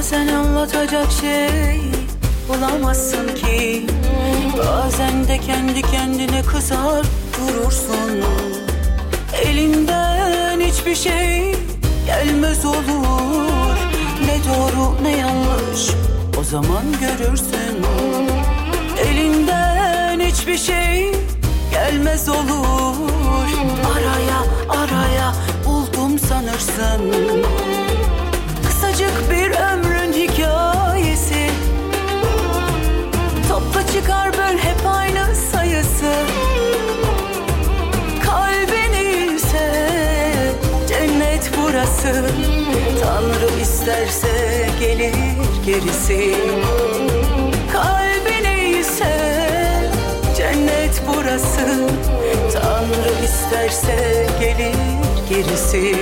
Bazen anlatacak şey bulamazsın ki. Bazen de kendi kendine kızar durursun. Elinden hiçbir şey gelmez olur. Ne doğru ne yanlış o zaman görürsün. Elinden hiçbir şey gelmez olur. Araya araya buldum sanırsın. Kısacık bir ömrün hikayesi. Topla çıkar böl hep aynı sayısı. Kalbin ise cennet burası. Tanrı isterse gelir gerisi. Kalbin ise cennet burası. Tanrı isterse gelir gerisi.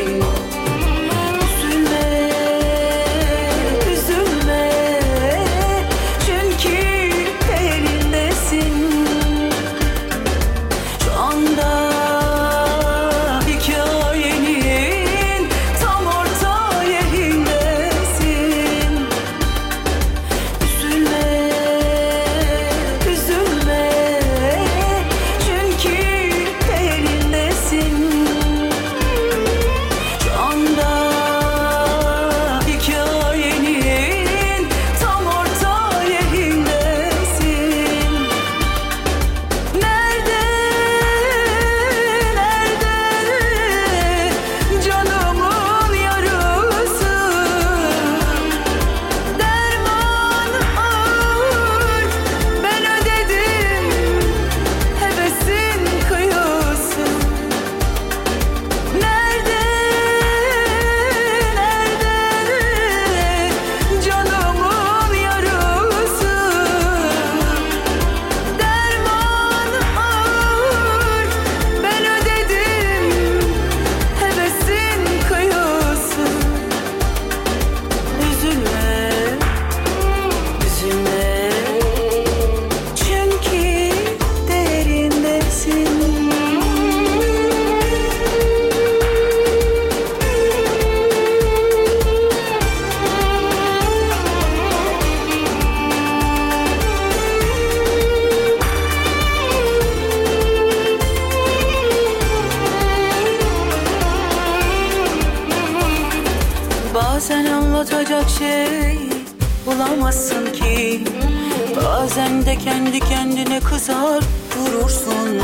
Bazen anlatacak şey bulamazsın ki. Bazen de kendi kendine kızar durursun.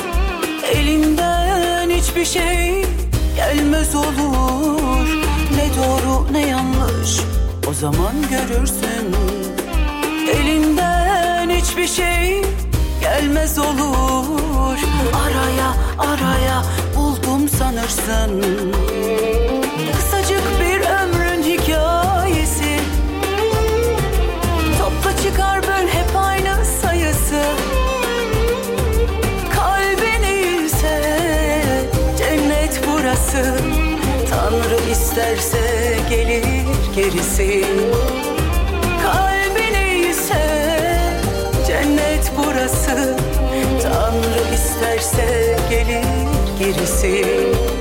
Elinden hiçbir şey gelmez olur. Ne doğru ne yanlış o zaman görürsün. Elinden hiçbir şey gelmez olur. Araya araya buldum sanırsın. Kısacık bir ömrün hikayesi. Topla çıkar böl hep aynı sayısı. Kalbin ise cennet burası. Tanrı isterse gelir gerisi. Kalbin ise cennet burası. Tanrı isterse gelir gerisi.